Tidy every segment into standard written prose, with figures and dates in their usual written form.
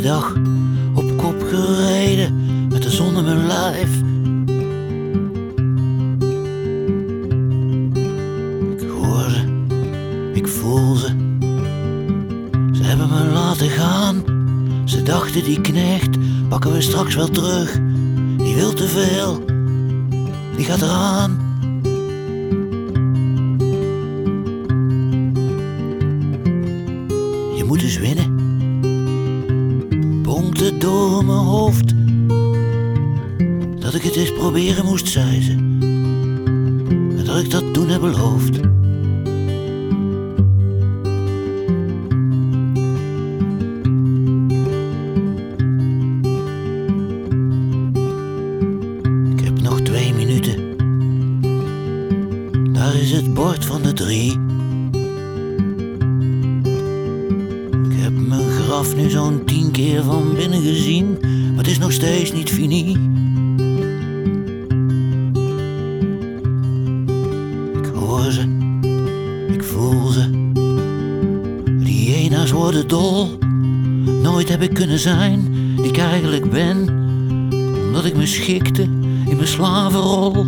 dag op kop gereden met de zon in mijn lijf. Ik hoor ze, ik voel ze. Ze hebben me laten gaan. Ze dachten die knecht pakken we straks wel terug. Die wil te veel, die gaat eraan. Je moet dus winnen. Bonkte door mijn hoofd dat ik het eens proberen moest, zei ze. En dat ik dat toen heb beloofd. Ik heb nog 2 minuten. Daar is het bord van de 3. Ik heb mijn graf nu zo'n 10 keer van binnen gezien, maar het is nog steeds niet fini. Ik hoor ze, ik voel ze. Die hyena's worden dol. Nooit heb ik kunnen zijn die ik eigenlijk ben, omdat ik me schikte in mijn slavenrol.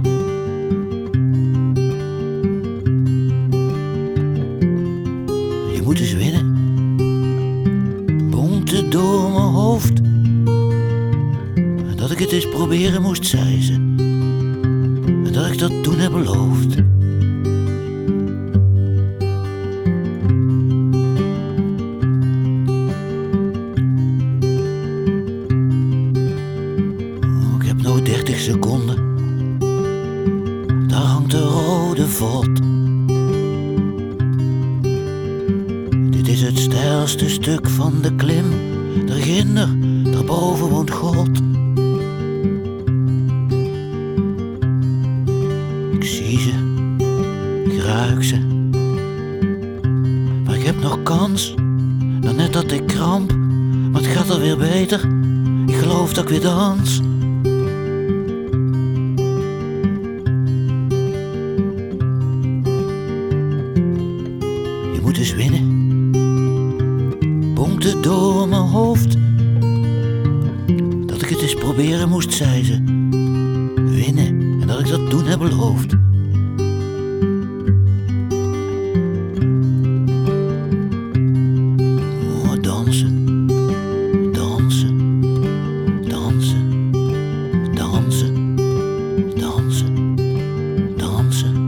Je moet eens winnen. Bonkte door mijn hoofd dat ik het eens proberen moest, zei ze. En dat ik dat toen heb beloofd. Ik heb nog 30 seconden. Daar hangt de rode vod. Dit is het steilste stuk van de klim. Daarginder, daarboven woont God. Ik zie ze, ik ruik ze. Maar ik heb nog kans. Dan net dat ik kramp, maar het gaat alweer beter. Ik geloof dat ik weer dans. Je moet dus winnen. Bonkte door mijn hoofd dat ik het eens proberen moest, zei ze. Winnen, en dat ik dat toen heb beloofd. Oh, dansen, dansen, dansen, dansen, dansen, dansen.